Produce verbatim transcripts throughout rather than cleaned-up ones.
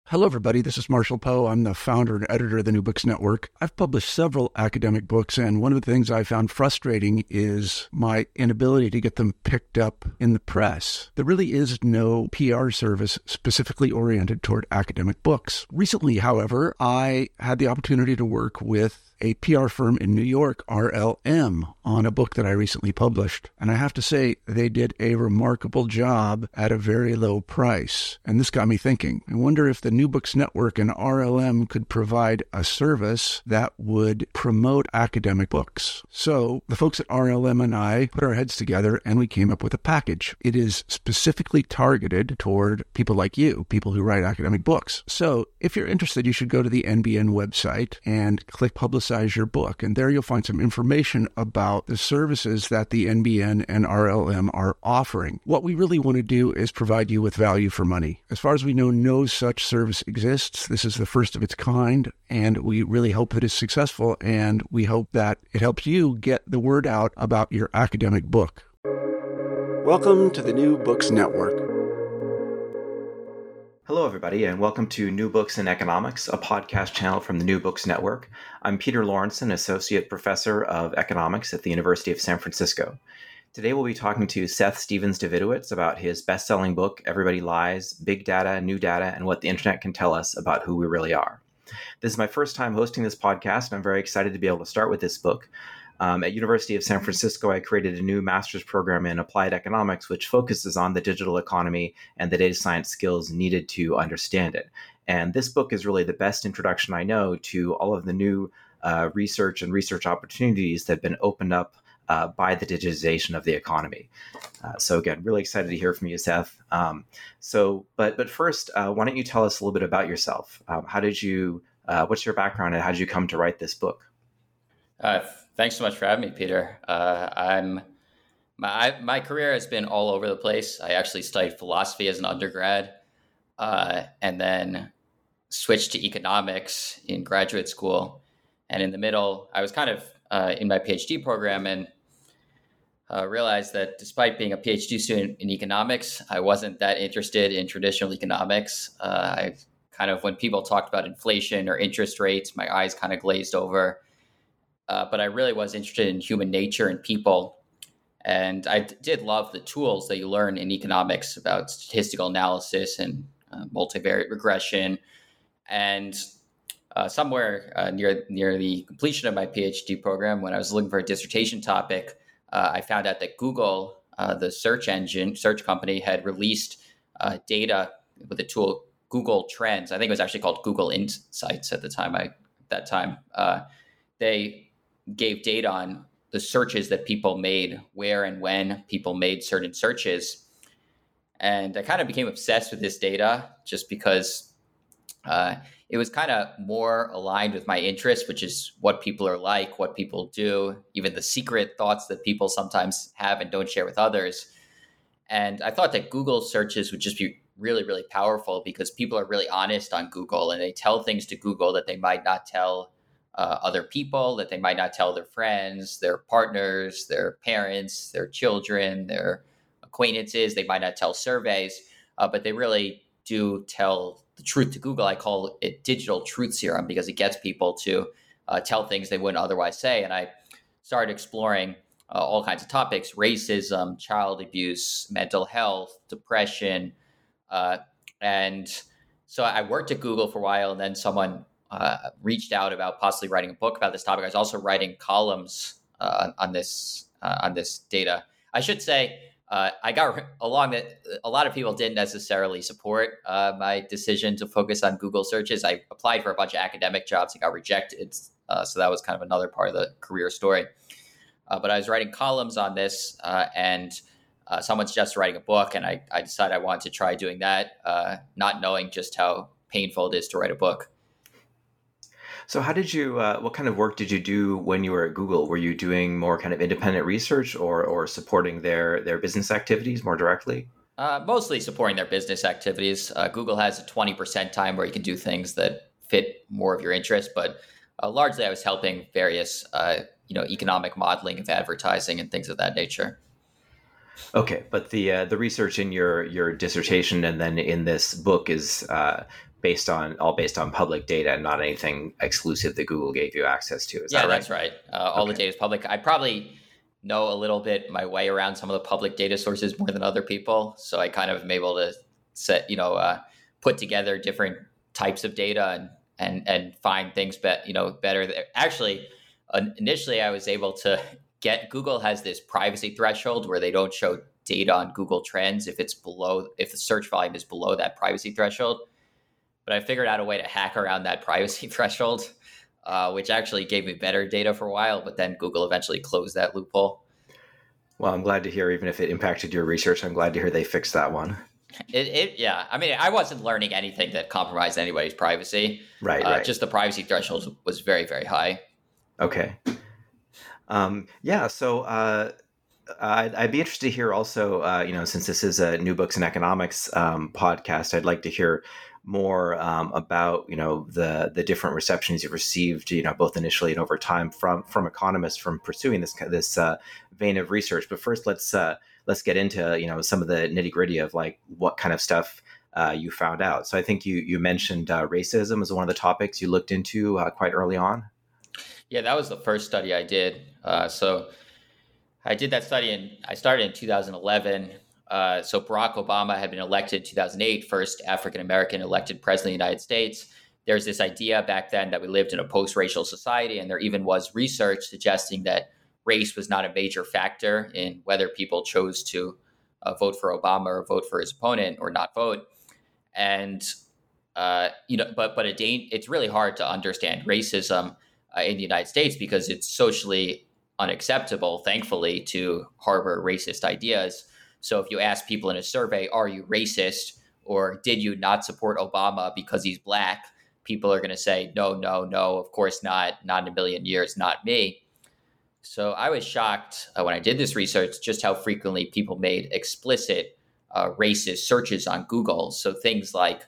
Hello, everybody. This is Marshall Poe. I'm the founder and editor of the New Books Network. I've published several academic books, and one of the things I found frustrating is my inability to get them picked up in the press. There really is no P R service specifically oriented toward academic books. Recently, however, I had the opportunity to work with a P R firm in New York, R L M, on a book that I recently published. And I have to say, they did a remarkable job at a very low price. And this got me thinking. I wonder if the New Books Network and R L M could provide a service that would promote academic books. So the folks at R L M and I put our heads together and we came up with a package. It is specifically targeted toward people like you, people who write academic books. So if you're interested, you should go to the N B N website and click Publicize your book. And there you'll find some information about the services that the N B N and R L M are offering. What we really want to do is provide you with value for money. As far as we know, no such service exists. This is the first of its kind, and we really hope that it's successful, and we hope that it helps you get the word out about your academic book. Welcome to the New Books Network. Hello, everybody, and welcome to New Books in Economics, a podcast channel from the New Books Network. I'm Peter Lawrenson, Associate Professor of Economics at the University of San Francisco. Today, we'll be talking to Seth Stephens-Davidowitz about his best-selling book, Everybody Lies, Big Data, New Data, and What the Internet Can Tell Us About Who We Really Are. This is my first time hosting this podcast, and I'm very excited to be able to start with this book. Um, at University of San Francisco, I created a new master's program in applied economics, which focuses on the digital economy and the data science skills needed to understand it. And this book is really the best introduction I know to all of the new uh, research and research opportunities that have been opened up uh, by the digitization of the economy. Uh, so again, really excited to hear from you, Seth. Um, so, but but first, uh, why don't you tell us a little bit about yourself? Um, how did you? Uh, what's your background, and how did you come to write this book? Uh, Thanks so much for having me, Peter. Uh, I'm my my career has been all over the place. I actually studied philosophy as an undergrad, uh, and then switched to economics in graduate school. And in the middle, I was kind of uh, in my PhD program, and uh, realized that despite being a PhD student in economics, I wasn't that interested in traditional economics. Uh, I kind of, when people talked about inflation or interest rates, my eyes kind of glazed over. Uh, but I really was interested in human nature and people. And I d- did love the tools that you learn in economics about statistical analysis and uh, multivariate regression. And uh, somewhere uh, near near the completion of my PhD program, when I was looking for a dissertation topic, uh, I found out that Google, uh, the search engine, search company, had released uh, data with the tool Google Trends. I think it was actually called Google Insights at the time. I at that time uh, they gave data on the searches that people made, where and when people made certain searches. And I kind of became obsessed with this data just because uh, it was kind of more aligned with my interests, which is what people are like, what people do, even the secret thoughts that people sometimes have and don't share with others. And I thought that Google searches would just be really, really powerful because people are really honest on Google, and they tell things to Google that they might not tell Uh, other people, that they might not tell their friends, their partners, their parents, their children, their acquaintances. They might not tell surveys, uh, but they really do tell the truth to Google. I call it digital truth serum because it gets people to uh, tell things they wouldn't otherwise say. And I started exploring uh, all kinds of topics: racism, child abuse, mental health, depression. Uh, and so I worked at Google for a while, and then someone Uh, reached out about possibly writing a book about this topic. I was also writing columns uh, on this uh, on this data. I should say uh, I got along that a lot of people didn't necessarily support uh, my decision to focus on Google searches. I applied for a bunch of academic jobs and got rejected, uh, so that was kind of another part of the career story. Uh, but I was writing columns on this, uh, and uh, someone suggested writing a book, and I, I decided I wanted to try doing that, uh, not knowing just how painful it is to write a book. So how did you, uh, what kind of work did you do when you were at Google? Were you doing more kind of independent research or or supporting their, their business activities more directly? Uh, mostly supporting their business activities. Uh, Google has a twenty percent time where you can do things that fit more of your interest, but uh, largely I was helping various, uh, you know, economic modeling of advertising and things of that nature. Okay, but the uh, the research in your your dissertation and then in this book is uh, based on all based on public data and not anything exclusive that Google gave you access to. Is yeah, that right? That's right. Uh, all Okay. the data is public. I probably know a little bit my way around some of the public data sources more than other people. So I kind of am able to set, you know, uh, put together different types of data and and and find things, be, you know, better. There. Actually, uh, initially I was able to get, Google has this privacy threshold where they don't show data on Google Trends if it's below, if the search volume is below that privacy threshold. But I figured out a way to hack around that privacy threshold, uh, which actually gave me better data for a while. But then Google eventually closed that loophole. Well, I'm glad to hear, even if it impacted your research, I'm glad to hear they fixed that one. It, it yeah. I mean, I wasn't learning anything that compromised anybody's privacy. Right, uh, right. Just the privacy threshold was very, very high. Okay. Um, yeah. So uh, I'd, I'd be interested to hear also, uh, you know, since this is a New Books in Economics um, podcast, I'd like to hear more um, about, you know, the the different receptions you've received, you know, both initially and over time from from economists from pursuing this this uh, vein of research. But first, let's uh, let's get into, you know, some of the nitty gritty of like what kind of stuff uh, you found out. So I think you you mentioned uh, racism as one of the topics you looked into uh, quite early on. Yeah, that was the first study I did. Uh, so I did that study and I started in two thousand eleven. Uh, so Barack Obama had been elected in two thousand eight, first African-American elected president of the United States. There's this idea back then that we lived in a post-racial society, and there even was research suggesting that race was not a major factor in whether people chose to uh, vote for Obama or vote for his opponent or not vote. And, uh, you know, but but it, it's really hard to understand racism uh, in the United States because it's socially unacceptable, thankfully, to harbor racist ideas. So if you ask people in a survey, are you racist or did you not support Obama because he's black? People are going to say, no, no, no, of course not. Not in a million years, not me. So I was shocked uh, when I did this research just how frequently people made explicit uh, racist searches on Google. So things like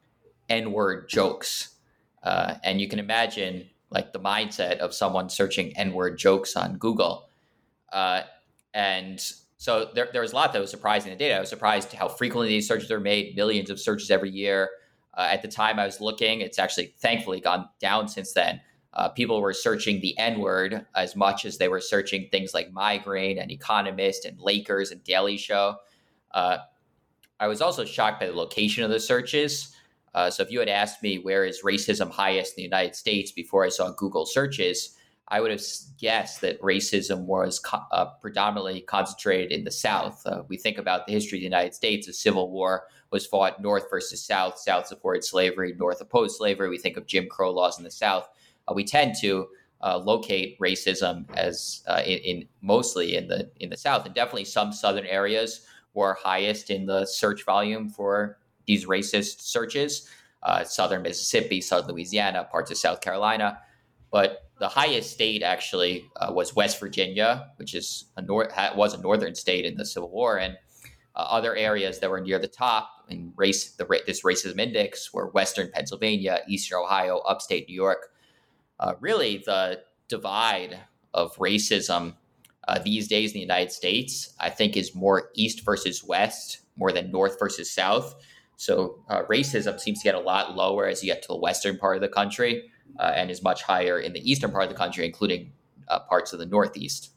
N-word jokes. Uh, and you can imagine like the mindset of someone searching N-word jokes on Google. Uh, and So there, there was a lot that was surprising in the data. I was surprised how frequently these searches are made, millions of searches every year. Uh, at the time I was looking, it's actually thankfully gone down since then. Uh, people were searching the N-word as much as they were searching things like migraine and Economist and Lakers and Daily Show. Uh, I was also shocked by the location of the searches. Uh, so if you had asked me where is racism highest in the United States before I saw Google searches, I would have guessed that racism was co- uh, predominantly concentrated in the South. Uh, we think about the history of the United States. The Civil War was fought North versus South. South supported slavery, North opposed slavery. We think of Jim Crow laws in the South. Uh, we tend to uh, locate racism as uh, in, in mostly in the in the South, and definitely some Southern areas were highest in the search volume for these racist searches. Uh, Southern Mississippi, Southern Louisiana, parts of South Carolina, but the highest state actually uh, was West Virginia, which is a nor- was a northern state in the Civil War, and uh, other areas that were near the top in race the this racism index were Western Pennsylvania, Eastern Ohio, upstate New York. Uh, really, the divide of racism uh, these days in the United States, I think, is more East versus West, more than North versus South. So uh, racism seems to get a lot lower as you get to the western part of the country. Uh, and is much higher in the eastern part of the country, including uh, parts of the Northeast.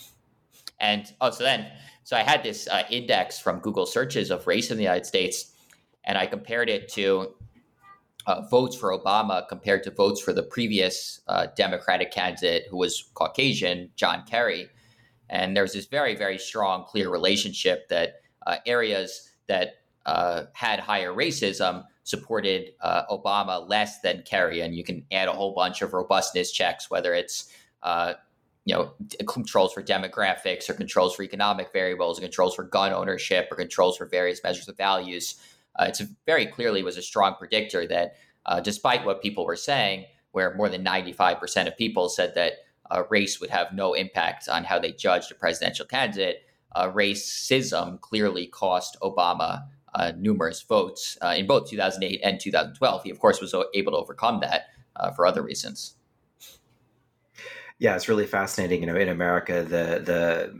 And oh, so then, so I had this uh, index from Google searches of race in the United States, and I compared it to uh, votes for Obama compared to votes for the previous uh, Democratic candidate who was Caucasian, John Kerry. And there's this very, very strong, clear relationship that uh, areas that uh, had higher racism supported uh, Obama less than Kerry. And you can add a whole bunch of robustness checks, whether it's uh, you know controls for demographics or controls for economic variables, or controls for gun ownership, or controls for various measures of values. Uh, it's very clearly was a strong predictor that uh, despite what people were saying, where more than ninety-five percent of people said that uh, race would have no impact on how they judged a presidential candidate, uh, racism clearly cost Obama Uh, numerous votes uh, in both two thousand eight and two thousand twelve. He, of course, was able to overcome that uh, for other reasons. Yeah, it's really fascinating. You know, in America, the the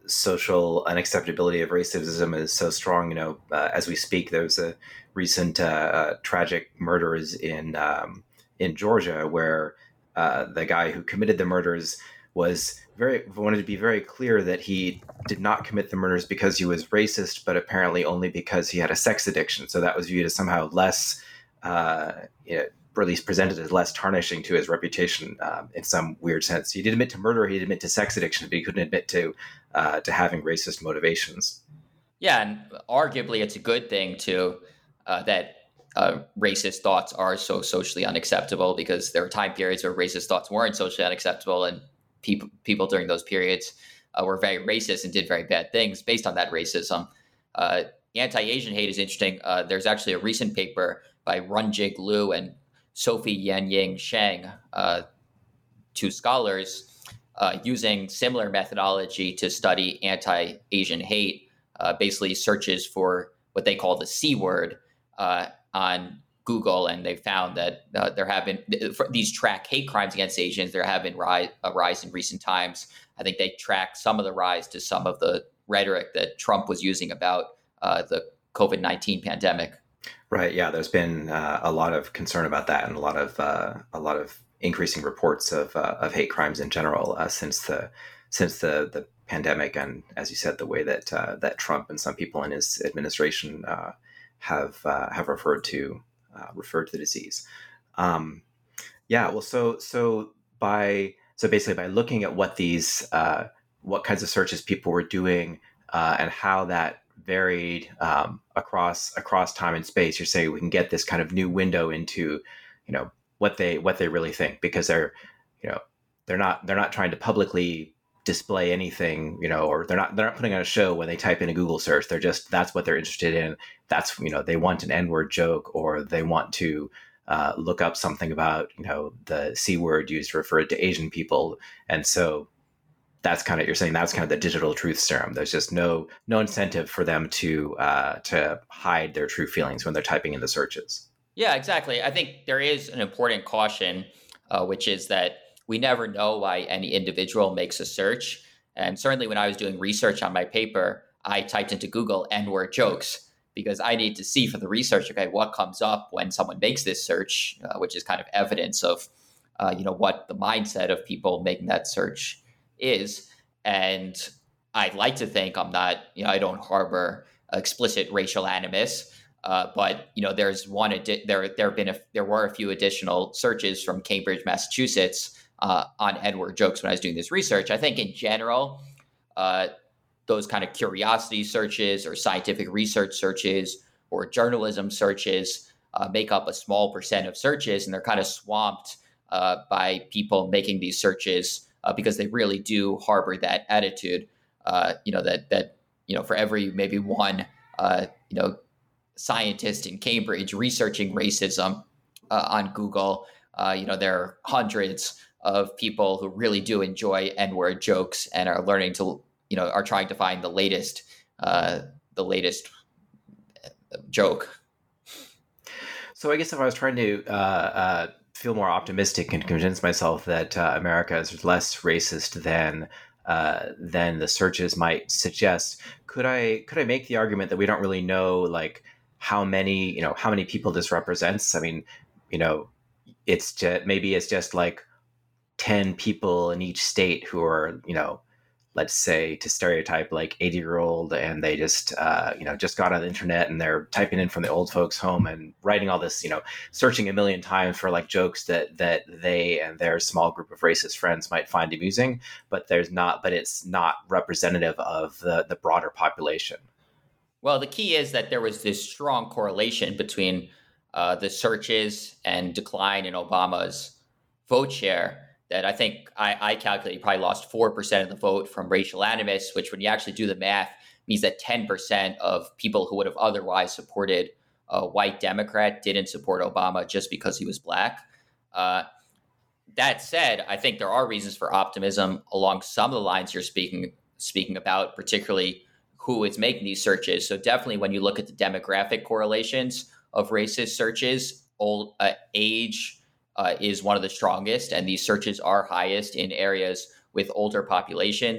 social unacceptability of racism is so strong. You know, uh, as we speak, there's a recent uh, uh, tragic murders in um, in Georgia where uh, the guy who committed the murders was very wanted to be very clear that he did not commit the murders because he was racist, but apparently only because he had a sex addiction. So that was viewed as somehow less, uh, you know, or at least presented as less tarnishing to his reputation um, in some weird sense. He did admit to murder, he did admit to sex addiction, but he couldn't admit to uh, to having racist motivations. Yeah, and arguably it's a good thing too uh, that uh, racist thoughts are so socially unacceptable, because there are time periods where racist thoughts weren't socially unacceptable, and people people during those periods uh, were very racist and did very bad things based on that racism. Uh, anti-Asian hate is interesting. Uh, there's actually a recent paper by Runjig Liu and Sophie Yannying Sheng, uh, two scholars, uh, using similar methodology to study anti-Asian hate, uh, basically searches for what they call the C word uh, on Google, and they found that uh, there have been, for these track hate crimes against Asians, there have been rise, a rise in recent times. I think they track some of the rise to some of the rhetoric that Trump was using about uh, the COVID nineteen pandemic. Right. Yeah. There's been uh, a lot of concern about that, and a lot of uh, a lot of increasing reports of uh, of hate crimes in general uh, since the since the the pandemic, and as you said, the way that uh, that Trump and some people in his administration uh, have uh, have referred to uh, referred to the disease. Um, yeah. Well, so so by so basically by looking at what these uh, what kinds of searches people were doing uh, and how that varied um, across across time and space, you're saying we can get this kind of new window into, you know, what they what they really think, because they're, you know, they're not they're not trying to publicly display anything, you know, or they're not they're not putting on a show when they type in a Google search. They're just, that's what they're interested in. That's, you know, they want an N-word joke, or they want to uh, look up something about, you know, the C word used to refer to Asian people, and so that's kind of, you're saying that's kind of the digital truth serum. There's just no no incentive for them to uh, to hide their true feelings when they're typing in the searches. Yeah, exactly. I think there is an important caution, uh, which is that we never know why any individual makes a search. And certainly when I was doing research on my paper, I typed into Google N-word jokes, because I need to see for the research, okay, what comes up when someone makes this search, uh, which is kind of evidence of, uh, you know, what the mindset of people making that search is. And I'd like to think I'm not, you know, I don't harbor explicit racial animus, uh, but you know, there's one adi- there there have been a, there were a few additional searches from Cambridge, Massachusetts, uh, on N-word jokes when I was doing this research. I think in general, uh, those kind of curiosity searches or scientific research searches or journalism searches uh, make up a small percent of searches, and they're kind of swamped uh, by people making these searches. Uh, because they really do harbor that attitude, uh, you know, that, that, you know, for every maybe one, uh, you know, scientist in Cambridge researching racism uh, on Google, uh, you know, there are hundreds of people who really do enjoy N-word jokes and are learning to, you know, are trying to find the latest, uh, the latest joke. So I guess if I was trying to, uh, uh, feel more optimistic and convince myself that uh, America is less racist than uh, than the searches might suggest, could I could I make the argument that we don't really know, like, how many you know how many people this represents? I mean, you know, it's just, maybe it's just like ten people in each state who are, you know, let's say, to stereotype, like eighty year old, and they just, uh, you know, just got on the internet and they're typing in from the old folks home and writing all this, you know, searching a million times for like jokes that, that they and their small group of racist friends might find amusing, but there's not, but it's not representative of the, the broader population. Well, the key is that there was this strong correlation between uh, the searches and decline in Obama's vote share, that I think I, I calculate he probably lost four percent of the vote from racial animus, which when you actually do the math means that ten percent of people who would have otherwise supported a white Democrat didn't support Obama just because he was black. Uh, that said, I think there are reasons for optimism along some of the lines you're speaking speaking about, particularly who is making these searches. So definitely when you look at the demographic correlations of racist searches, old uh, age, Uh, is one of the strongest, and these searches are highest in areas with older populations.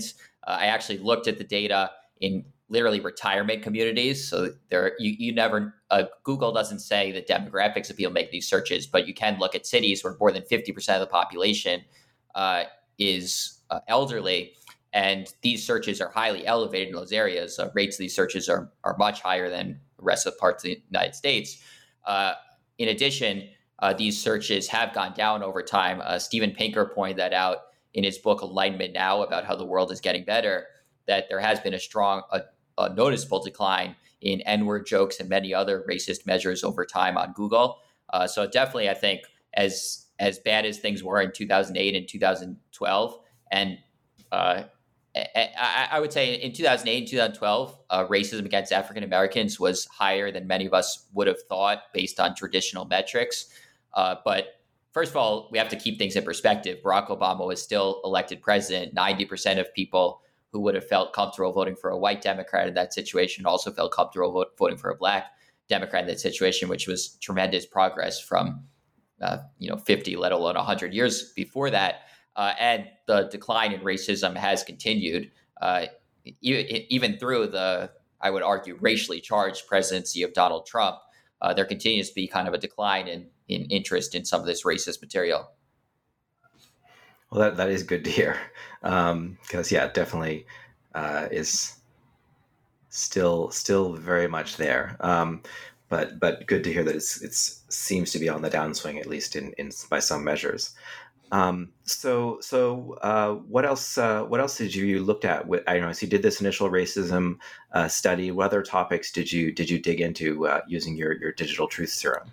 Uh, I actually looked at the data in literally retirement communities. So there, you, you never, uh, Google doesn't say the demographics of people making these searches, but you can look at cities where more than fifty percent of the population uh, is uh, elderly. And these searches are highly elevated in those areas. Uh, rates of these searches are, are much higher than the rest of the parts of the United States. Uh, in addition, uh, these searches have gone down over time. Uh, Steven Pinker pointed that out in his book Enlightenment Now about how the world is getting better, that there has been a strong, a, a noticeable decline in N-word jokes and many other racist measures over time on Google. Uh, so definitely, I think as as bad as things were in two thousand eight and two thousand twelve, and uh, I, I would say in two thousand eight and two thousand twelve, uh, racism against African Americans was higher than many of us would have thought based on traditional metrics. Uh, but first of all, we have to keep things in perspective. Barack Obama was still elected president. ninety percent of people who would have felt comfortable voting for a white Democrat in that situation also felt comfortable vote, voting for a black Democrat in that situation, which was tremendous progress from uh, you know fifty, let alone one hundred years before that. Uh, and the decline in racism has continued, uh, e- even through the, I would argue, racially charged presidency of Donald Trump. Uh, there continues to be kind of a decline in, in interest in some of this racist material. Well, that, that is good to hear, because um, yeah, it definitely uh, is still still very much there. Um, but but good to hear that it's it's seems to be on the downswing, at least in, in by some measures. Um, so, so, uh, what else, uh, what else did you, you looked at with, I don't know, so you did this initial racism, uh, study. What other topics did you, did you dig into, uh, using your, your digital truth serum?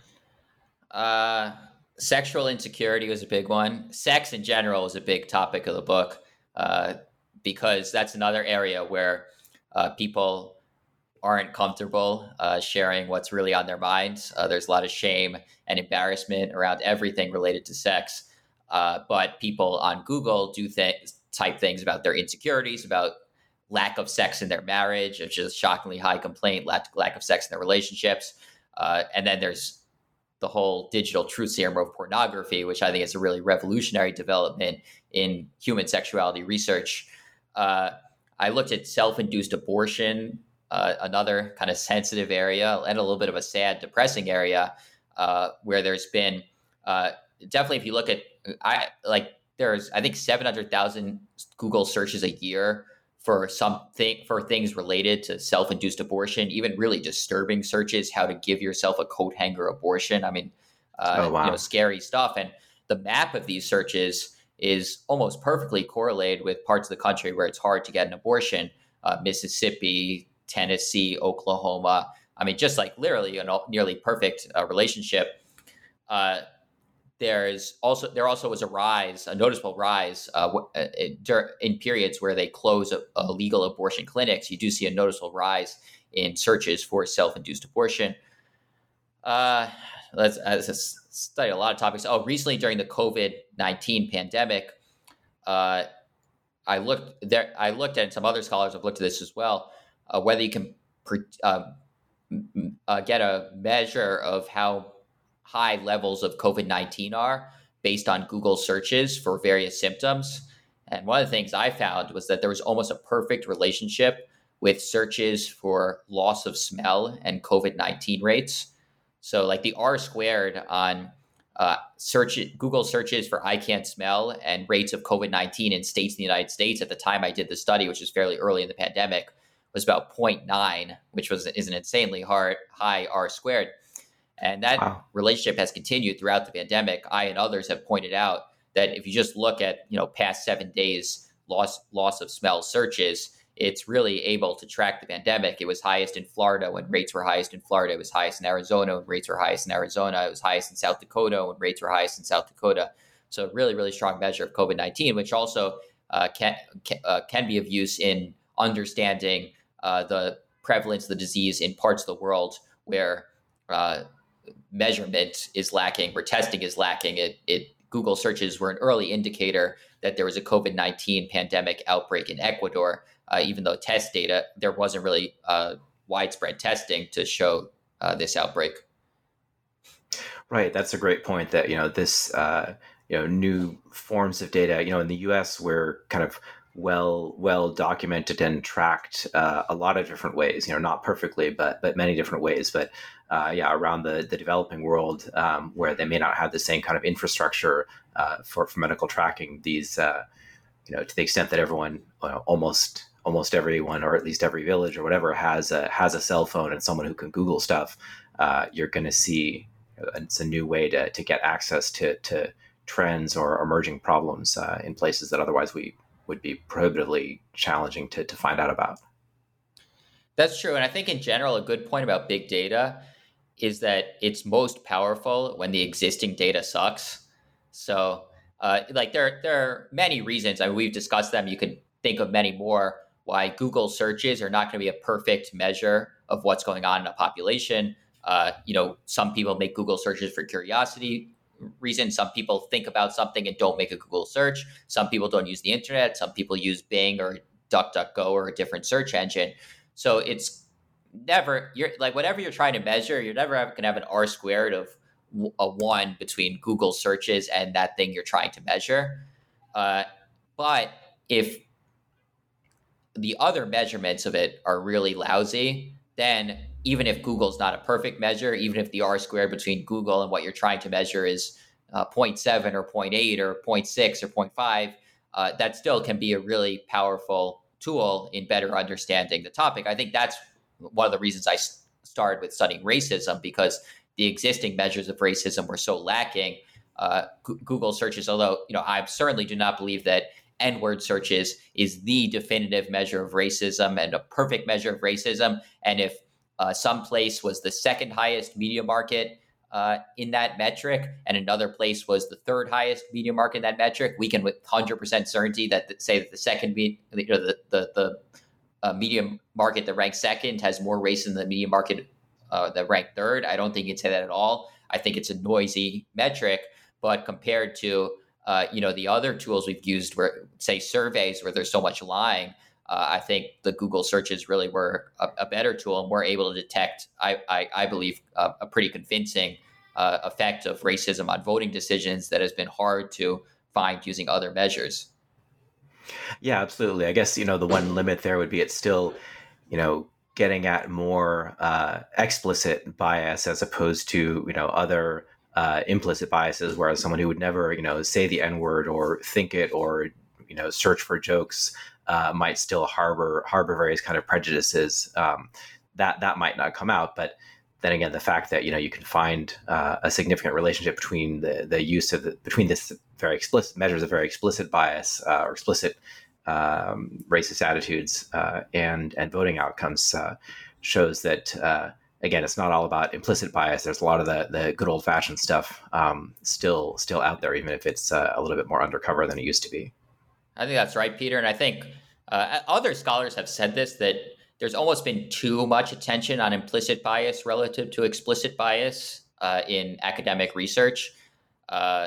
Uh, sexual insecurity was a big one. Sex in general was a big topic of the book, uh, because that's another area where, uh, people aren't comfortable, uh, sharing what's really on their minds. Uh, there's a lot of shame and embarrassment around everything related to sex. Uh, but people on Google do th- type things about their insecurities, about lack of sex in their marriage, which is a shockingly high complaint, lack, lack of sex in their relationships. Uh, and then there's the whole digital truth serum of pornography, which I think is a really revolutionary development in human sexuality research. Uh, I looked at self-induced abortion, uh, another kind of sensitive area, and a little bit of a sad, depressing area, uh, where there's been uh, definitely, if you look at, I like there's I think seven hundred thousand Google searches a year for something for things related to self-induced abortion, even really disturbing searches, how to give yourself a coat hanger abortion. I mean, uh, oh, wow. you know, scary stuff. And the map of these searches is almost perfectly correlated with parts of the country where it's hard to get an abortion. Uh, Mississippi, Tennessee, Oklahoma. I mean, just like literally a nearly perfect uh, relationship. Uh, There's also there also was a rise, a noticeable rise uh, in periods where they close a, a legal abortion clinics. You do see a noticeable rise in searches for self-induced abortion. Uh, let's, let's study a lot of topics. Oh, recently during the COVID nineteen pandemic, uh, I looked there. I looked at, and some other scholars have looked at this as well, uh, whether you can uh, uh, get a measure of how high levels of COVID nineteen are based on Google searches for various symptoms. And one of the things I found was that there was almost a perfect relationship with searches for loss of smell and COVID nineteen rates. So like the R squared on uh, search Google searches for I can't smell and rates of COVID nineteen in states in the United States at the time I did the study, which was fairly early in the pandemic, was about zero point nine, which was is an insanely hard, high R squared. And that wow. relationship has continued throughout the pandemic. I and others have pointed out that if you just look at, you know, past seven days loss loss of smell searches, it's really able to track the pandemic. It was highest in Florida when rates were highest in Florida. It was highest in Arizona when rates were highest in Arizona. It was highest in South Dakota when rates were highest in South Dakota. So really, really strong measure of COVID nineteen, which also uh, can can, uh, can be of use in understanding uh, the prevalence of the disease in parts of the world where uh, measurement is lacking, where testing is lacking. It, it Google searches were an early indicator that there was a COVID nineteen pandemic outbreak in Ecuador, uh, even though test data, there wasn't really uh, widespread testing to show uh, this outbreak. Right. That's a great point that, you know, this, uh, you know, new forms of data, you know, in the U S, we're kind of well well documented and tracked uh, a lot of different ways. You know, not perfectly, but but many different ways. But uh, yeah, around the the developing world, um, where they may not have the same kind of infrastructure uh, for for medical tracking. These, uh, you know, to the extent that everyone, well, almost almost everyone, or at least every village or whatever, has a has a cell phone and someone who can Google stuff. Uh, you're going to see it's a new way to to get access to to trends or emerging problems uh, in places that otherwise we would be prohibitively challenging to, to find out about. That's true. And I think in general, a good point about big data is that it's most powerful when the existing data sucks. So uh, like there, there are many reasons, I mean, we've discussed them. You could think of many more why Google searches are not going to be a perfect measure of what's going on in a population. Uh, you know, some people make Google searches for curiosity reason. Some people think about something and don't make a Google search. Some people don't use the internet. Some people use Bing or DuckDuckGo or a different search engine. So it's never, you're like, whatever you're trying to measure, you're never going to have an R squared of a one between Google searches and that thing you're trying to measure. Uh, but if the other measurements of it are really lousy, then even if Google's not a perfect measure, even if the R squared between Google and what you're trying to measure is uh, zero point seven or zero point eight or zero point six or zero point five, uh, that still can be a really powerful tool in better understanding the topic. I think that's one of the reasons I s- started with studying racism, because the existing measures of racism were so lacking. Uh, G- Google searches, although you know, I certainly do not believe that N-word searches is the definitive measure of racism and a perfect measure of racism. And if Uh, some place was the second highest media market uh, in that metric, and another place was the third highest media market in that metric, we can with one hundred percent certainty that, that say that the second, me- you know, the the, the uh, media market that ranks second has more racism than the media market uh, that ranked third. I don't think you can say that at all. I think it's a noisy metric, but compared to uh, you know the other tools we've used, where say surveys, where there's so much lying. Uh, I think the Google searches really were a, a better tool, and we're able to detect, I, I, I believe, uh, a pretty convincing uh, effect of racism on voting decisions that has been hard to find using other measures. Yeah, absolutely. I guess, you know, the one limit there would be it's still, you know, getting at more uh, explicit bias as opposed to, you know, other uh, implicit biases, whereas someone who would never, you know, say the N-word or think it or, you know, search for jokes Uh, might still harbor harbor various kind of prejudices. Um, that that might not come out, but then again, the fact that you know you can find uh, a significant relationship between the the use of the, between this very explicit measures of very explicit bias uh, or explicit um, racist attitudes uh, and and voting outcomes uh, shows that uh, again, it's not all about implicit bias. There's a lot of the the good old fashioned stuff um, still still out there, even if it's uh, a little bit more undercover than it used to be. I think that's right, Peter. And I think uh, other scholars have said this, that there's almost been too much attention on implicit bias relative to explicit bias uh, in academic research. Uh,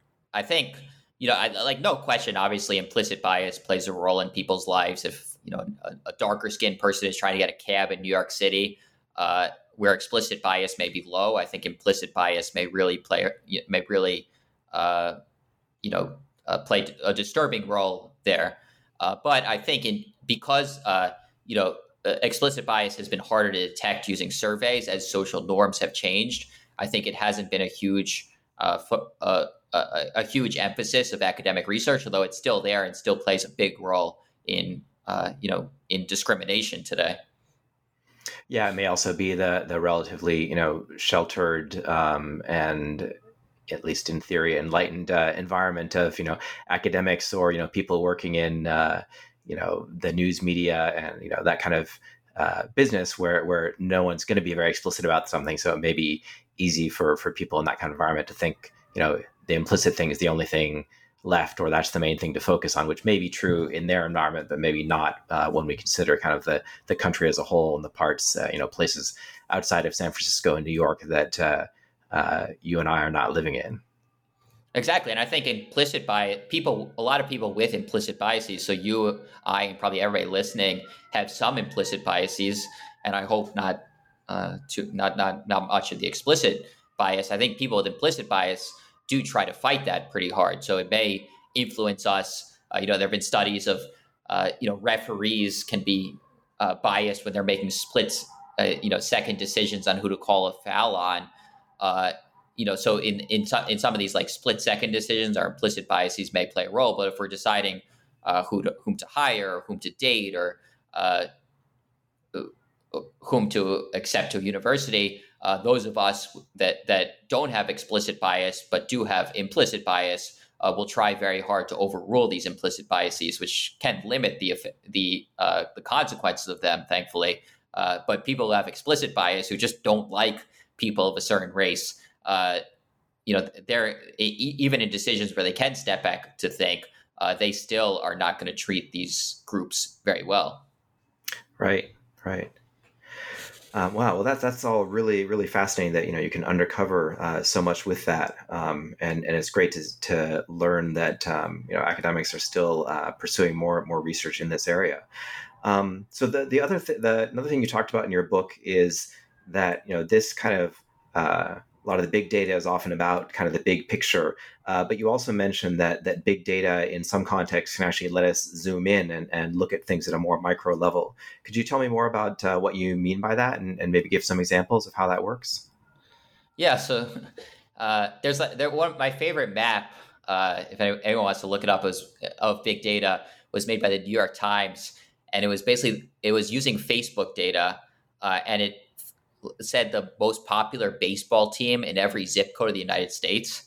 I think, you know, I, like no question, obviously implicit bias plays a role in people's lives. If, you know, a, a darker skinned person is trying to get a cab in New York City, uh, where explicit bias may be low, I think implicit bias may really play, may really, uh, you know, Uh, played a disturbing role there. Uh, but I think in because, uh, you know, uh, explicit bias has been harder to detect using surveys as social norms have changed, I think it hasn't been a huge, uh, fo- uh, a, a huge emphasis of academic research, although it's still there and still plays a big role in, uh, you know, in discrimination today. Yeah, it may also be the the relatively, you know, sheltered um, and at least in theory, enlightened uh, environment of, you know, academics or, you know, people working in, uh, you know, the news media and, you know, that kind of uh, business where, where no one's going to be very explicit about something. So it may be easy for, for people in that kind of environment to think, you know, the implicit thing is the only thing left, or that's the main thing to focus on, which may be true in their environment, but maybe not uh, when we consider kind of the, the country as a whole and the parts, uh, you know, places outside of San Francisco and New York that, uh, Uh, you and I are not living in. Exactly. And I think implicit bias, people, a lot of people with implicit biases, so you, I, and probably everybody listening have some implicit biases, and I hope not uh, to not, not, not much of the explicit bias. I think people with implicit bias do try to fight that pretty hard. So it may influence us. Uh, you know, there have been studies of uh, you know, referees can be uh, biased when they're making splits, uh, you know, second decisions on who to call a foul on. Uh, you know, so in in some in some of these like split second decisions, our implicit biases may play a role. But if we're deciding uh, who to whom to hire, or whom to date, or uh, whom to accept to a university, uh, those of us that that don't have explicit bias but do have implicit bias uh, will try very hard to overrule these implicit biases, which can limit the the uh, the consequences of them, thankfully. Uh, but people who have explicit bias, who just don't like people of a certain race, uh, you know, they're even in decisions where they can step back to think, uh, they still are not going to treat these groups very well. Right, right. Um, wow, well, that's that's all really, really fascinating. That you know you can undercover uh, so much with that, um, and and it's great to to learn that um, you know academics are still uh, pursuing more more research in this area. Um, so the the other th- the another thing you talked about in your book is that you know this kind of uh, a lot of the big data is often about kind of the big picture, uh, but you also mentioned that that big data in some contexts can actually let us zoom in and, and look at things at a more micro level. Could you tell me more about uh, what you mean by that, and, and maybe give some examples of how that works? Yeah, so uh, there's like there one my favorite map. Uh, if anyone wants to look it up, was of big data was made by the New York Times, and it was basically it was using Facebook data, uh, and it said the most popular baseball team in every zip code of the United States.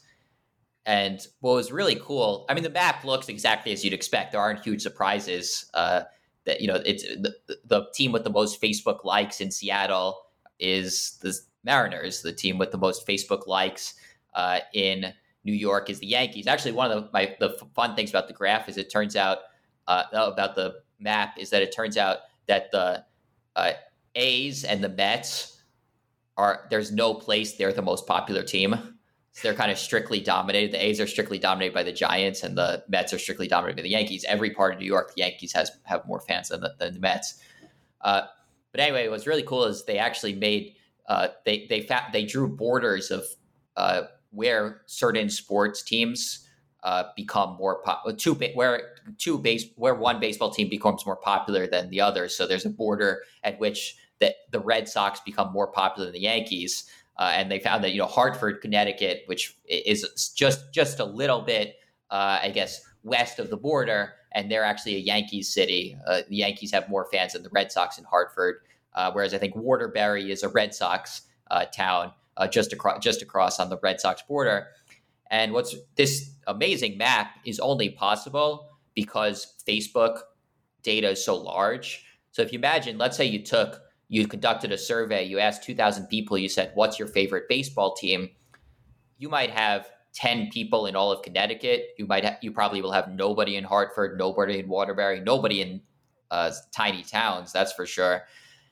And what was really cool, I mean, the map looks exactly as you'd expect. There aren't huge surprises. Uh, that you know, it's the, the team with the most Facebook likes in Seattle is the Mariners. The team with the most Facebook likes uh, in New York is the Yankees. Actually, one of the my the fun things about the graph is it turns out uh, about the map is that it turns out that the uh, A's and the Mets are there's no place they're the most popular team. So they're kind of strictly dominated. The A's are strictly dominated by the Giants, and the Mets are strictly dominated by the Yankees. Every part of New York, the Yankees has have more fans than the, than the Mets. Uh, but anyway, what's really cool is they actually made uh, they they fa- they drew borders of uh, where certain sports teams uh, become more po- two where two base where one baseball team becomes more popular than the other. So there's a border at which that the Red Sox become more popular than the Yankees. Uh, and they found that, you know, Hartford, Connecticut, which is just just a little bit, uh, I guess, west of the border, and they're actually a Yankees city. Uh, the Yankees have more fans than the Red Sox in Hartford, uh, whereas I think Waterbury is a Red Sox uh, town uh, just across just across on the Red Sox border. And what's this amazing map is only possible because Facebook data is so large. So if you imagine, let's say you took You conducted a survey, you asked two thousand people, you said, what's your favorite baseball team? You might have ten people in all of Connecticut. You might ha- you probably will have nobody in Hartford, nobody in Waterbury, nobody in uh, tiny towns, that's for sure.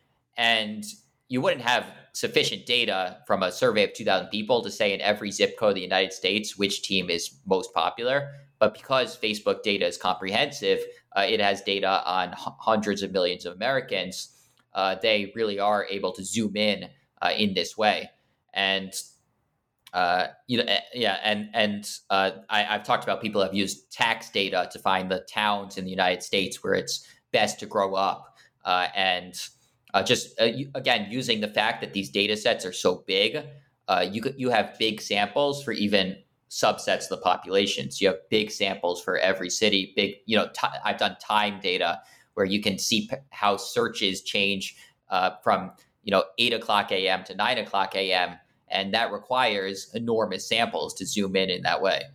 And you wouldn't have sufficient data from a survey of two thousand people to say in every zip code of the United States which team is most popular. But because Facebook data is comprehensive, uh, it has data on h- hundreds of millions of Americans. Uh, they really are able to zoom in uh, in this way, and uh, you know, yeah, and and uh, I, I've talked about people have used tax data to find the towns in the United States where it's best to grow up, uh, and uh, just uh, you, again using the fact that these data sets are so big, uh, you you have big samples for even subsets of the population. So you have big samples for every city. Big, you know, t- I've done time data, where you can see p- how searches change uh, from, you know, eight o'clock a.m. to nine o'clock a.m. And that requires enormous samples to zoom in in that way.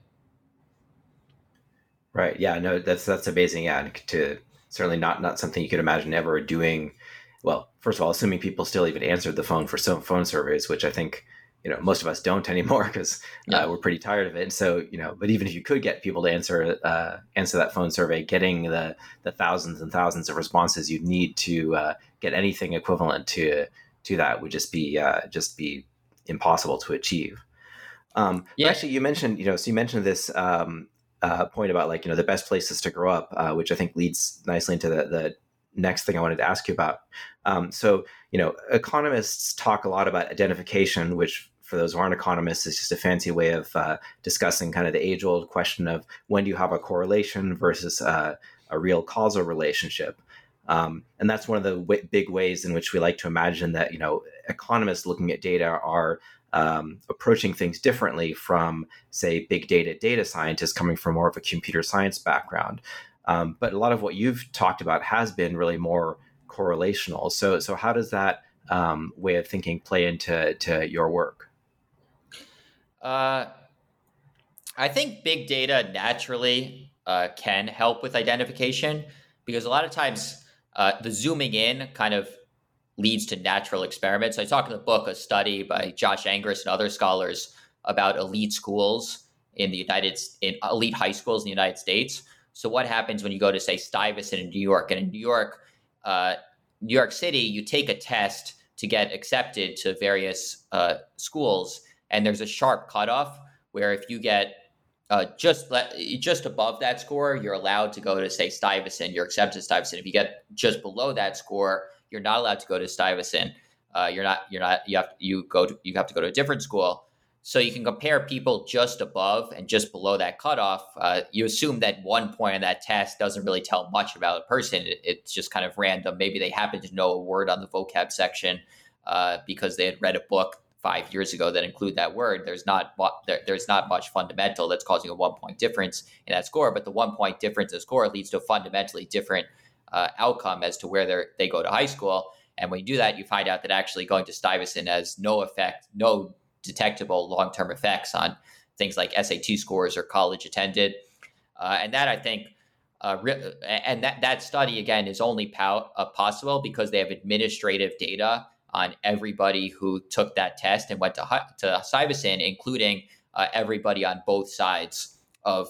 Right. Yeah, no, that's, that's amazing. Yeah. To certainly not, not something you could imagine ever doing. Well, first of all, assuming people still even answered the phone for some phone surveys, which I think, you know, most of us don't anymore because uh, yeah. we're pretty tired of it. And so, you know, but even if you could get people to answer uh, answer that phone survey, getting the the thousands and thousands of responses you'd need to uh, get anything equivalent to to that would just be uh, just be impossible to achieve. Um, yeah. But actually, you mentioned, you know, so you mentioned this um, uh, point about like, you know, the best places to grow up, uh, which I think leads nicely into the, the next thing I wanted to ask you about. Um, so, you know, economists talk a lot about identification, which for those who aren't economists is just a fancy way of uh, discussing kind of the age-old question of when do you have a correlation versus uh, a real causal relationship. Um, and that's one of the w- big ways in which we like to imagine that, you know, economists looking at data are um, approaching things differently from, say, big data data scientists coming from more of a computer science background. Um, but a lot of what you've talked about has been really more correlational. So, so how does that um, way of thinking play into to your work? Uh, I think big data naturally uh, can help with identification because a lot of times uh, the zooming in kind of leads to natural experiments. I talk in the book a study by Josh Angress and other scholars about elite schools in the United in elite high schools in the United States. So what happens when you go to, say, Stuyvesant in New York, and in New York, uh, New York City, you take a test to get accepted to various uh, schools, and there's a sharp cutoff where if you get uh, just le- just above that score, you're allowed to go to, say, Stuyvesant. You're accepted to Stuyvesant. If you get just below that score, you're not allowed to go to Stuyvesant. Uh, you're not. You're not. You have. You go. To, you have to go to a different school. So you can compare people just above and just below that cutoff. Uh, you assume that one point on that test doesn't really tell much about a person. It, it's just kind of random. Maybe they happen to know a word on the vocab section uh, because they had read a book five years ago that include that word. There's not there, there's not much fundamental that's causing a one point difference in that score, but the one point difference in score leads to a fundamentally different uh, outcome as to where they they go to high school. And when you do that, you find out that actually going to Stuyvesant has no effect, no detectable long-term effects on things like S A T scores or college attended. Uh, and that I think, uh, re- and that, that study again is only pow- uh, possible because they have administrative data on everybody who took that test and went to to Stuyvesant, including uh, everybody on both sides of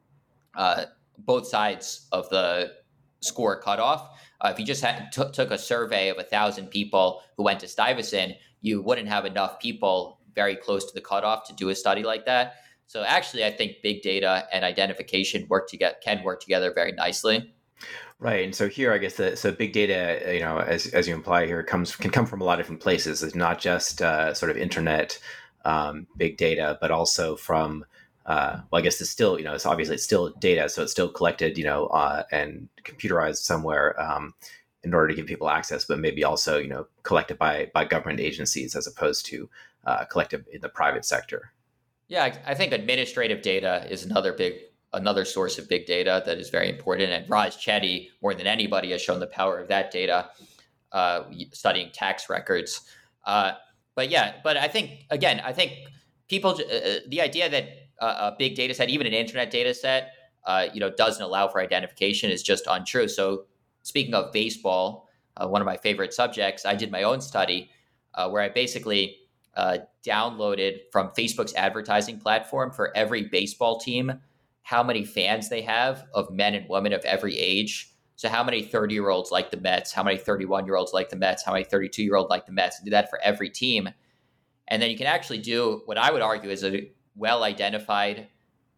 uh, both sides of the score cutoff. Uh, if you just had, t- took a survey of a thousand people who went to Stuyvesant, you wouldn't have enough people very close to the cutoff to do a study like that. So actually, I think big data and identification work together can work together very nicely. Right, and so here, I guess, the, so big data, you know, as as you imply here, comes can come from a lot of different places. It's not just uh, sort of internet um, big data, but also from, uh, well, I guess it's still, you know, it's obviously it's still data, so it's still collected, you know, uh, and computerized somewhere um, in order to give people access, but maybe also, you know, collected by by government agencies as opposed to uh, collected in the private sector. Yeah, I, I think administrative data is another big another source of big data that is very important. And Raj Chetty, more than anybody, has shown the power of that data, uh, studying tax records. Uh, but yeah, but I think, again, I think people, uh, the idea that uh, a big data set, even an internet data set, uh, you know, doesn't allow for identification is just untrue. So speaking of baseball, uh, one of my favorite subjects, I did my own study uh, where I basically uh, downloaded from Facebook's advertising platform for every baseball team how many fans they have of men and women of every age. So how many thirty-year-olds like the Mets, how many thirty-one-year-olds like the Mets, how many thirty-two-year-olds like the Mets, and do that for every team. And then you can actually do what I would argue is a well-identified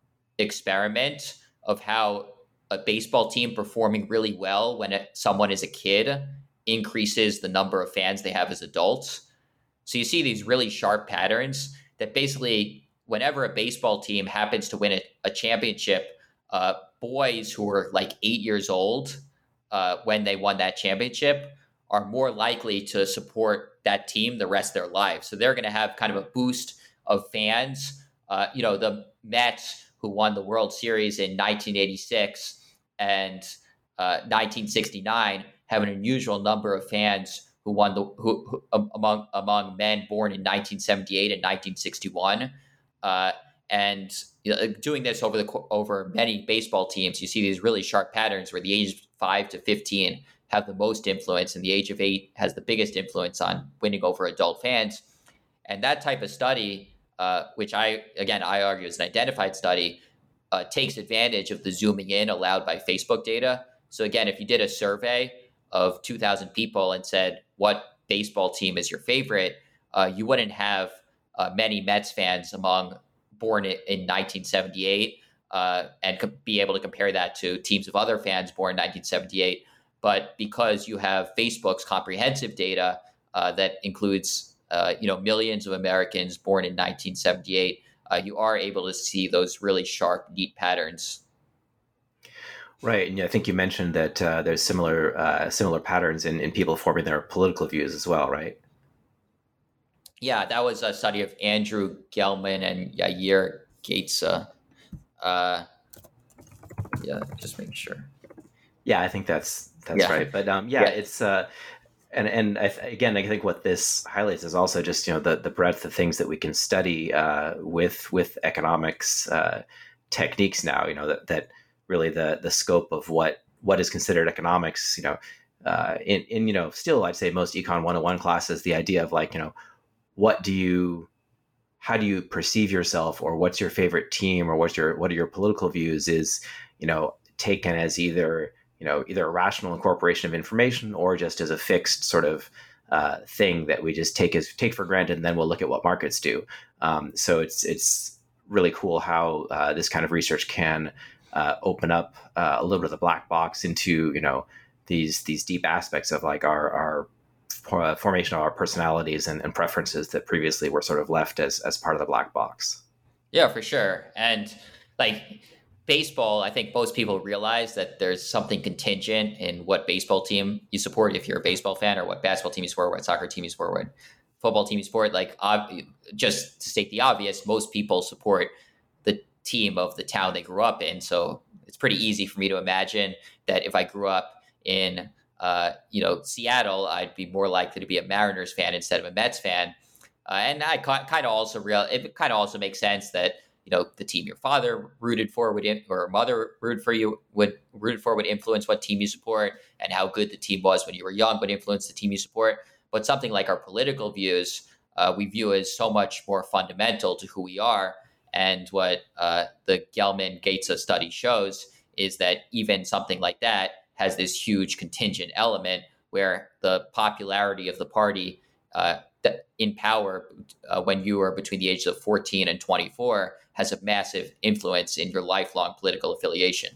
experiment of how a baseball team performing really well when it, someone is a kid increases the number of fans they have as adults. So you see these really sharp patterns that basically whenever a baseball team happens to win a, a championship, uh, boys who are like eight years old uh, when they won that championship are more likely to support that team the rest of their lives. So they're going to have kind of a boost of fans. Uh, you know, the Mets who won the World Series in nineteen eighty-six and uh, nineteen sixty-nine have an unusual number of fans who won the who, who among among men born in nineteen seventy-eight and nineteen sixty-one. Uh, and you know, doing this over the over many baseball teams, you see these really sharp patterns where the age of five to fifteen have the most influence, and the age of eight has the biggest influence on winning over adult fans. And that type of study, uh, which I again I argue is an identified study, uh, takes advantage of the zooming in allowed by Facebook data. So again, if you did a survey of two thousand people and said what baseball team is your favorite, uh, you wouldn't have Uh, many Mets fans among born in nineteen seventy-eight uh, and co- be able to compare that to teams of other fans born in nineteen seventy-eight. But because you have Facebook's comprehensive data uh, that includes uh, you know millions of Americans born in nineteen seventy-eight, uh, you are able to see those really sharp, neat patterns. Right, and I think you mentioned that uh, there's similar uh, similar patterns in, in people forming their political views as well, right? Yeah, that was a study of Andrew Gelman and Yair Gatesa. Uh, yeah, just making sure. Yeah, I think that's that's Yeah, right. But um, yeah, yeah, it's uh, and and I th- again, I think what this highlights is also just you know the the breadth of things that we can study uh, with with economics uh, techniques now. You know that that really the the scope of what what is considered economics. You know, uh, in in you know still I'd say most Econ one oh one classes, the idea of like you know what do you how do you perceive yourself, or what's your favorite team, or what's your what are your political views is you know taken as either you know either a rational incorporation of information or just as a fixed sort of uh, thing that we just take as take for granted, and then we'll look at what markets do. Um, so it's it's really cool how uh, this kind of research can uh, open up uh, a little bit of the black box into you know these these deep aspects of like our our formation of our personalities and, and preferences that previously were sort of left as as part of the black box. yeah, for sure. And like baseball, I think most people realize that there's something contingent in what baseball team you support if you're a baseball fan, or what basketball team you support, what soccer team you support, what football team you support. Like, ob- just to state the obvious, most people support the team of the town they grew up in. So it's pretty easy for me to imagine that if I grew up in uh, you know, Seattle, I'd be more likely to be a Mariners fan instead of a Mets fan. Uh, and I ca- kind of also real it kind of also makes sense that you know the team your father rooted for would in, or mother rooted for you would rooted for would influence what team you support, and how good the team was when you were young would influence the team you support. But something like our political views, uh, we view as so much more fundamental to who we are. And what uh, the Gelman-Gatesa study shows is that even something like that has this huge contingent element where the popularity of the party uh, that in power uh, when you are between the ages of fourteen and twenty-four has a massive influence in your lifelong political affiliation.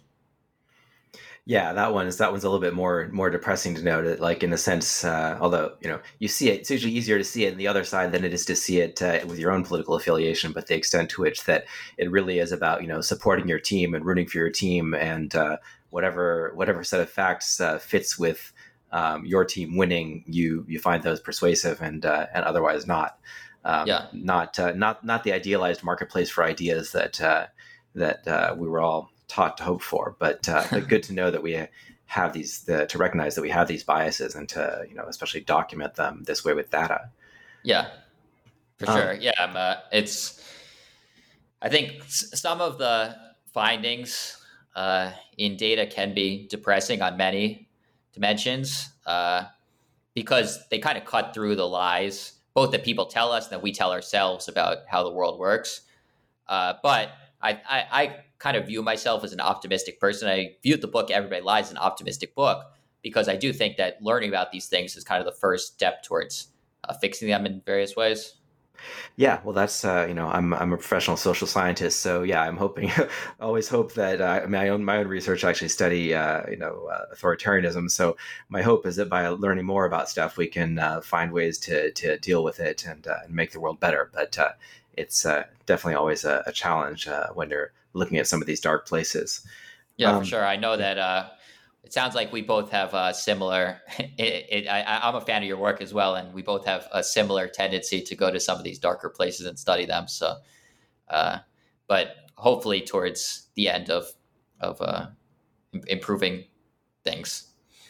Yeah, that one is that one's a little bit more more depressing to note. That, like in a sense, uh, although you know you see it, it's usually easier to see it on the other side than it is to see it uh, with your own political affiliation. But the extent to which that it really is about you know supporting your team and rooting for your team, and uh, whatever whatever set of facts uh, fits with um, your team winning, you you find those persuasive, and uh, and otherwise not. Um, Yeah. not uh, not not the idealized marketplace for ideas that uh, that uh, we were all taught to hope for, but uh, but good to know that we have these the, to recognize that we have these biases, and to you know especially document them this way with data. Yeah, for Um, sure. Yeah, I'm, uh, it's. I think s- some of the findings uh, in data can be depressing on many dimensions, uh, because they kind of cut through the lies, both that people tell us and that we tell ourselves about how the world works. Uh, but I, I, I kind of view myself as an optimistic person. I viewed the book Everybody Lies as an optimistic book, because I do think that learning about these things is kind of the first step towards uh, fixing them in various ways. Yeah, well, that's uh, you know, I'm I'm a professional social scientist, so yeah, I'm hoping, always hope that uh, my own my own research I actually study uh, you know uh, authoritarianism. So my hope is that by learning more about stuff, we can uh, find ways to to deal with it, and, uh, and make the world better. But uh, it's uh, definitely always a, a challenge uh, when you're looking at some of these dark places. Yeah, for Um, sure. I know that uh, it sounds like we both have uh, similar. It, it, I, I'm a fan of your work as well, and we both have a similar tendency to go to some of these darker places and study them. So, uh, but hopefully towards the end of of uh, im- improving things.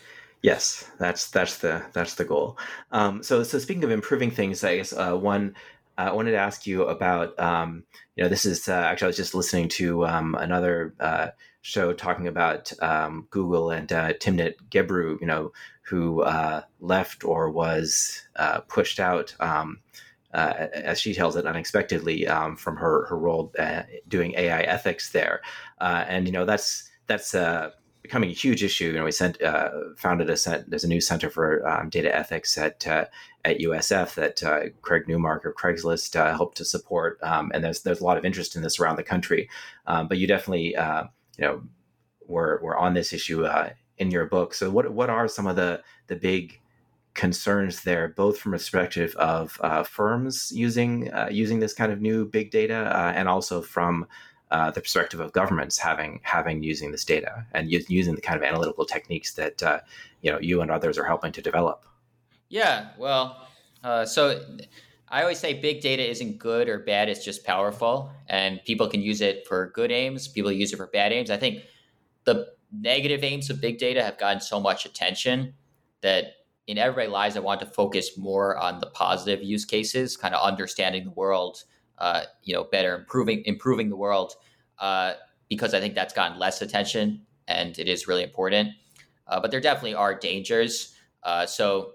Yes, that's that's the that's the goal. Um, so so speaking of improving things, I guess uh, one uh, I wanted to ask you about. Um, you know, this is uh, actually I was just listening to um, another uh, show talking about um, Google and uh, Timnit Gebru. You know, who uh, left or was uh, pushed out. Um, uh, as she tells it, unexpectedly um, from her her role uh, doing A I ethics there, uh, and you know that's that's uh, becoming a huge issue. You know, we sent uh, founded a cent- there's a new center for um, data ethics at uh, at U S F that uh, Craig Newmark of Craigslist uh, helped to support, um, and there's there's a lot of interest in this around the country. Um, but you definitely uh, you know were were on this issue uh, in your book. So what what are some of the the big concerns there, both from a perspective of uh, firms using uh, using this kind of new big data, uh, and also from uh, the perspective of governments having having using this data and u- using the kind of analytical techniques that uh, you know you and others are helping to develop? Yeah, well, uh, so I always say big data isn't good or bad; it's just powerful, and people can use it for good aims. People use it for bad aims. I think the negative aims of big data have gotten so much attention that in Everyday Lies, I want to focus more on the positive use cases, kind of understanding the world, uh, you know, better, improving improving the world, uh, because I think that's gotten less attention and it is really important. Uh, but there definitely are dangers. Uh, so,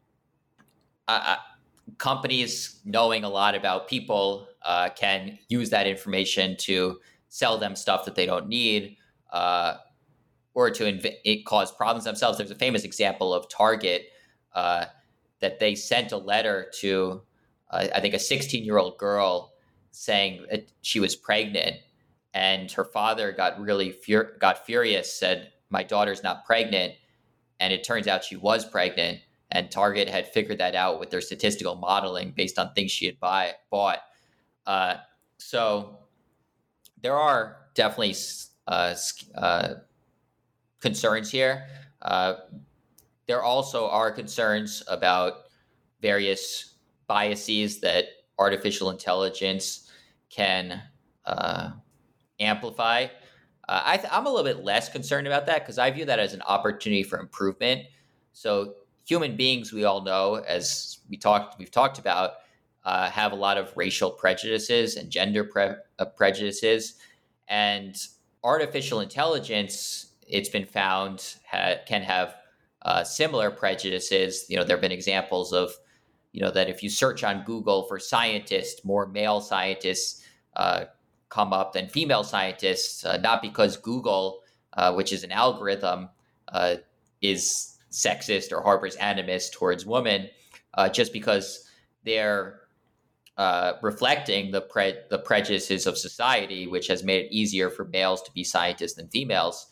uh, companies knowing a lot about people uh, can use that information to sell them stuff that they don't need. Uh, or to inv- it cause problems themselves. There's a famous example of Target uh, that they sent a letter to, uh, I think, a sixteen-year-old girl saying that she was pregnant, and her father got really fur- got furious, said, "My daughter's not pregnant," and it turns out she was pregnant. And Target had figured that out with their statistical modeling based on things she had buy- bought. Uh, so there are definitely uh, uh, concerns here. Uh, there also are concerns about various biases that artificial intelligence can uh, amplify. Uh, I th- I'm a little bit less concerned about that because I view that as an opportunity for improvement. So human beings, we all know, as we talked, we've talked about, uh, have a lot of racial prejudices and gender pre- uh, prejudices, and artificial intelligence, it's been found, ha- can have uh, similar prejudices. You know, there have been examples of, you know, that if you search on Google for scientists, more male scientists uh, come up than female scientists, uh, not because Google, uh, which is an algorithm, uh, is sexist or harbors animus towards women, uh, just because they're uh, reflecting the pre- the prejudices of society, which has made it easier for males to be scientists than females.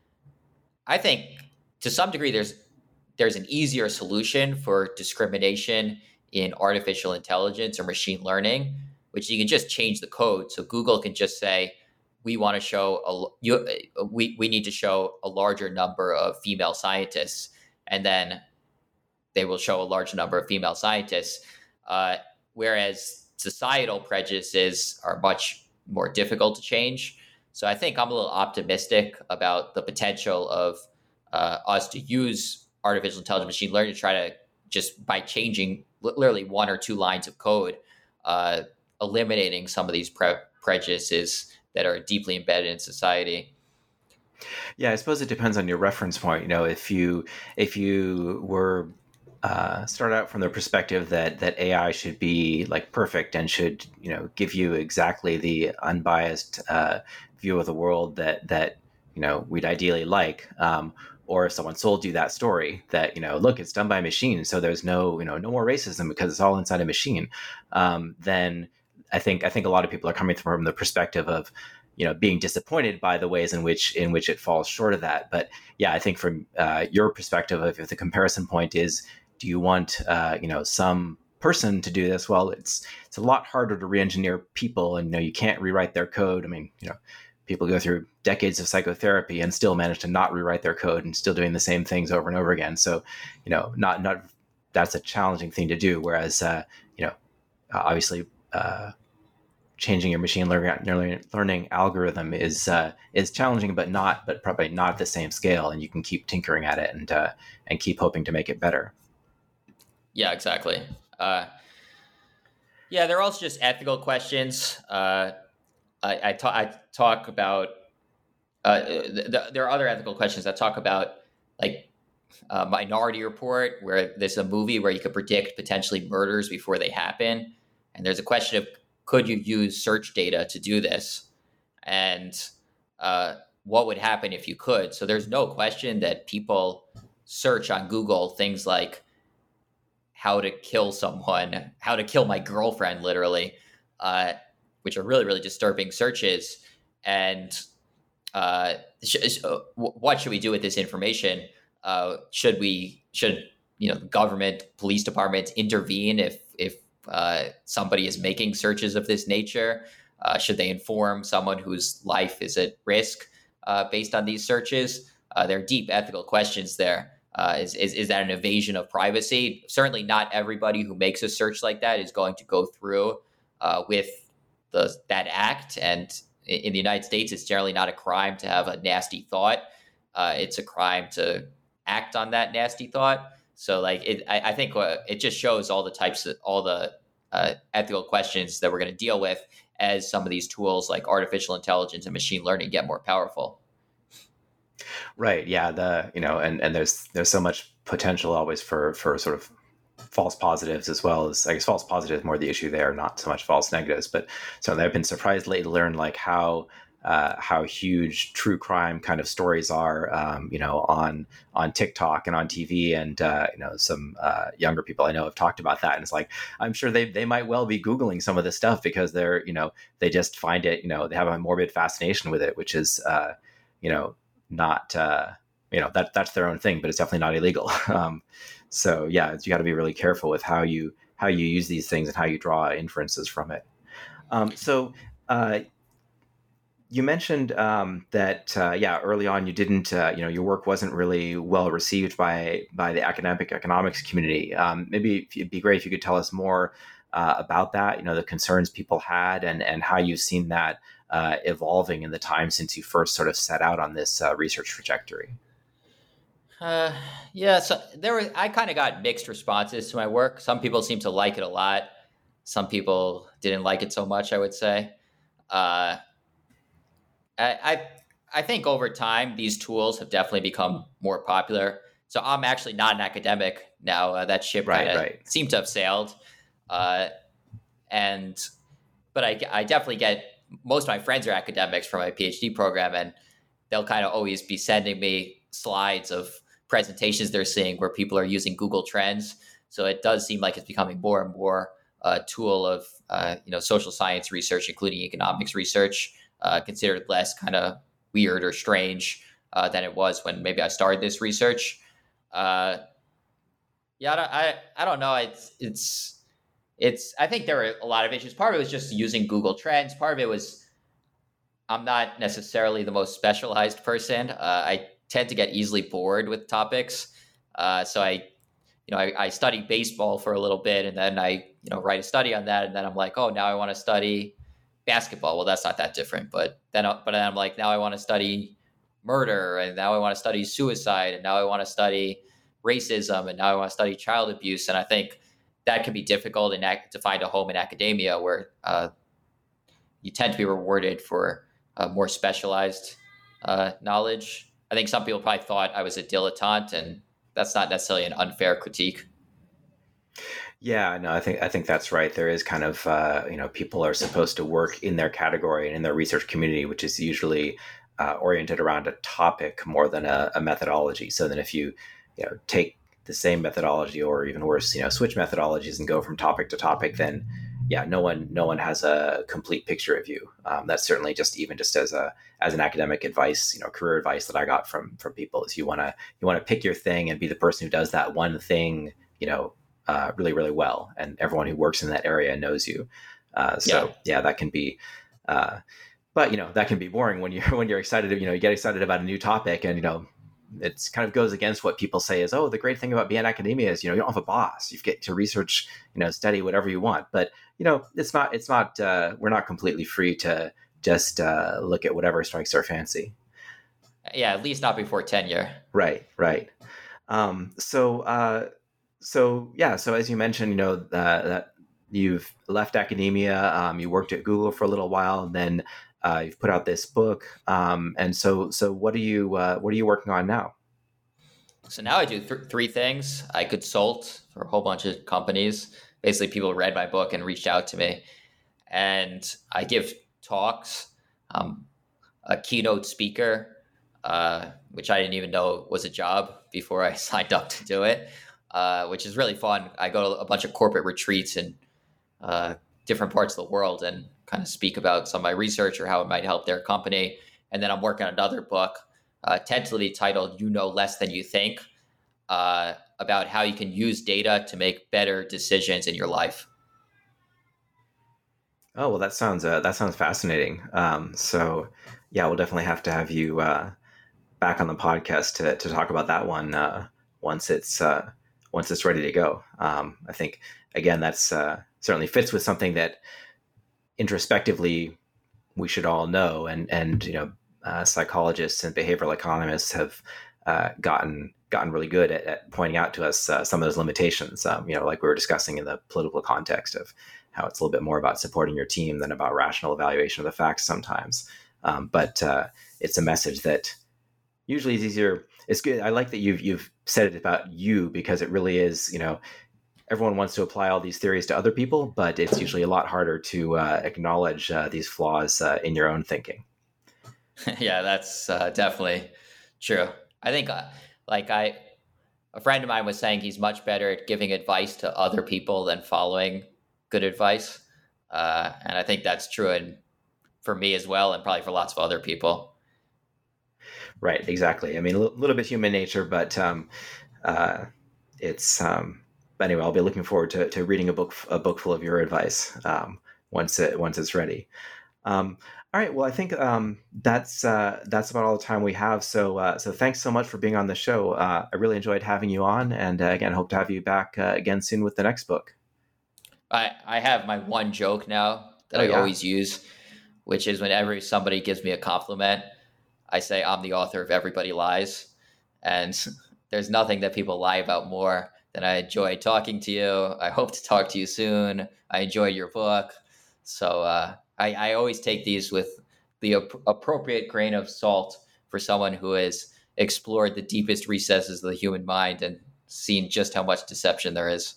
I think to some degree there's there's an easier solution for discrimination in artificial intelligence or machine learning, which you can just change the code. So Google can just say, we want to show a you, we we need to show a larger number of female scientists, and then they will show a large number of female scientists. Uh, whereas societal prejudices are much more difficult to change. So I think I'm a little optimistic about the potential of uh, us to use artificial intelligence machine learning to try to just by changing literally one or two lines of code, uh, eliminating some of these pre- prejudices that are deeply embedded in society. Yeah, I suppose it depends on your reference point. You know, if you if you were uh, start out from the perspective that that A I should be like perfect and should, you know, give you exactly the unbiased uh, view of the world that that you know we'd ideally like, um, or if someone sold you that story that, you know, look, it's done by a machine, so there's no, you know, no more racism because it's all inside a machine, um, then I think I think a lot of people are coming from the perspective of, you know, being disappointed by the ways in which in which it falls short of that. But yeah, I think from uh, your perspective, if, if the comparison point is, do you want uh, you know some person to do this? Well, it's it's a lot harder to re-engineer people, and you know you can't rewrite their code. I mean, you know, people go through decades of psychotherapy and still manage to not rewrite their code and still doing the same things over and over again. So, you know, not not that's a challenging thing to do. Whereas, uh, you know, obviously. Uh, changing your machine learning, learning algorithm is uh, is challenging, but not but probably not at the same scale. And you can keep tinkering at it and uh, and keep hoping to make it better. Yeah, exactly. Uh, yeah, there are also just ethical questions. Uh, I, I, ta- I talk about. Uh, th- th- there are other ethical questions that talk about, like uh, Minority Report, where there's a movie where you could predict potentially murders before they happen, and there's a question of, could you use search data to do this? And uh, what would happen if you could? So there's no question that people search on Google things like how to kill someone, how to kill my girlfriend, literally, uh, which are really, really disturbing searches. And uh, sh- what should we do with this information? Uh, should we, should, you know, government, police departments intervene if, if uh, somebody is making searches of this nature? Uh, should they inform someone whose life is at risk uh, based on these searches? Uh, there are deep ethical questions there. Uh, is, is is that an invasion of privacy? Certainly not everybody who makes a search like that is going to go through uh, with the that act. And in the United States, it's generally not a crime to have a nasty thought. Uh, it's a crime to act on that nasty thought. So, like, it, I, I think uh, it just shows all the types of all the uh, ethical questions that we're going to deal with as some of these tools like artificial intelligence and machine learning get more powerful. Right. Yeah. The you know, and and there's there's so much potential always for for sort of false positives as well as I guess false positives more the issue there, not so much false negatives. But so I've been surprised lately to learn like how uh, how huge true crime kind of stories are, um, you know, on on TikTok and on T V, and uh, you know, some uh, younger people I know have talked about that, and it's like I'm sure they they might well be Googling some of this stuff because they're you know they just find it you know they have a morbid fascination with it, which is uh, you know. not uh you know that that's their own thing, but it's definitely not illegal. um so yeah, you got to be really careful with how you how you use these things and how you draw inferences from it. um so uh you mentioned um that uh yeah early on you didn't uh you know your work wasn't really well received by by the academic economics community. Um maybe it'd be great if you could tell us more uh, about that, you know the concerns people had, and and how you've seen that Uh, evolving in the time since you first sort of set out on this uh, research trajectory. Uh, yeah, so there were. I kind of got mixed responses to my work. Some people seemed to like it a lot. Some people didn't like it so much, I would say. Uh, I, I I think over time these tools have definitely become more popular. So I'm actually not an academic now. Uh, that ship Right, kind of right. seemed to have sailed. Uh, and but I I definitely get. Most of my friends are academics from my PhD program, and they'll kind of always be sending me slides of presentations they're seeing where people are using Google Trends. So it does seem like it's becoming more and more a tool of uh, you know social science research, including economics research, uh, considered less kind of weird or strange uh, than it was when maybe I started this research. Uh, yeah, I don't, I, I don't know. It's it's. It's. I think there were a lot of issues. Part of it was just using Google Trends. Part of it was I'm not necessarily the most specialized person. Uh, I tend to get easily bored with topics. Uh, so I, you know, I, I studied baseball for a little bit, and then I, you know, write a study on that, and then I'm like, oh, now I want to study basketball. Well, that's not that different. But then, but then I'm like, now I want to study murder, and now I want to study suicide, and now I want to study racism, and now I want to study child abuse. And I think that can be difficult in ac- to find a home in academia where uh, you tend to be rewarded for uh, more specialized uh, knowledge. I think some people probably thought I was a dilettante, and that's not necessarily an unfair critique. Yeah, no, I think I think that's right. There is kind of uh, you know people are supposed to work in their category and in their research community, which is usually uh, oriented around a topic more than a, a methodology. So then if you you know take the same methodology, or even worse, you know, switch methodologies and go from topic to topic, then yeah, no one, no one has a complete picture of you. Um, that's certainly just even just as a, as an academic advice, you know, career advice that I got from, from people is you want to, you want to pick your thing and be the person who does that one thing, you know, uh, really, really well. And everyone who works in that area knows you. Uh, so yeah. yeah, that can be, uh, but you know, that can be boring when you're, when you're excited, you know, you get excited about a new topic, and, you know, it's kind of goes against what people say is, oh, the great thing about being in academia is, you know, you don't have a boss. You get to research, you know, study whatever you want. But, you know, it's not, it's not, uh, we're not completely free to just uh, look at whatever strikes our fancy. Yeah, at least not before tenure. Right, right. Um, so, uh, so yeah, so as you mentioned, you know, uh, that you've left academia, um, you worked at Google for a little while, and then Uh, you've put out this book, um, and so so what are you uh, what are you working on now? So now I do th- three things. I consult for a whole bunch of companies. Basically, people read my book and reached out to me, and I give talks. Um, a keynote speaker, uh, which I didn't even know was a job before I signed up to do it, uh, which is really fun. I go to a bunch of corporate retreats in uh, different parts of the world and kind of speak about some of my research or how it might help their company. And then I'm working on another book, uh, tentatively titled You Know Less Than You Think, uh, about how you can use data to make better decisions in your life. Oh, well, that sounds uh, that sounds fascinating. Um, so, yeah, we'll definitely have to have you uh, back on the podcast to, to talk about that one uh, once it's uh, once it's ready to go. Um, I think again that's uh, certainly fits with something that introspectively we should all know, and and you know uh, psychologists and behavioral economists have uh, gotten gotten really good at, at pointing out to us uh, some of those limitations. Um, you know, like we were discussing in the political context of how it's a little bit more about supporting your team than about rational evaluation of the facts sometimes. Um, but uh, it's a message that usually is easier. It's good. I like that you've you've said it about you, because it really is, you know, everyone wants to apply all these theories to other people, but it's usually a lot harder to uh, acknowledge uh, these flaws uh, in your own thinking. Yeah, that's uh, definitely true. I think, uh, like I, a friend of mine was saying he's much better at giving advice to other people than following good advice, uh, and I think that's true in, for me as well, and probably for lots of other people. Right, exactly. I mean, a l- little bit human nature, but um, uh, it's. Um, but anyway, I'll be looking forward to, to reading a book a book full of your advice um, once it once it's ready. Um, all right. Well, I think um, that's uh, that's about all the time we have. So uh, so thanks so much for being on the show. Uh, I really enjoyed having you on, and uh, again, hope to have you back uh, again soon with the next book. I I have my one joke now that Oh, I yeah? always use, which is whenever somebody gives me a compliment, I say I'm the author of Everybody Lies, and there's nothing that people lie about more than I enjoy talking to you. I hope to talk to you soon. I enjoyed your book. So uh, I, I always take these with the ap- appropriate grain of salt for someone who has explored the deepest recesses of the human mind and seen just how much deception there is.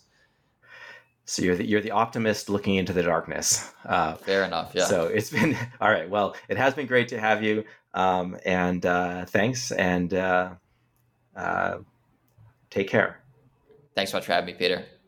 So you're the, you're the optimist looking into the darkness. Uh, Fair enough. Yeah. So it's been all right. Well, it has been great to have you, um, and uh, thanks, and uh, uh, take care. Thanks so much for having me, Peter.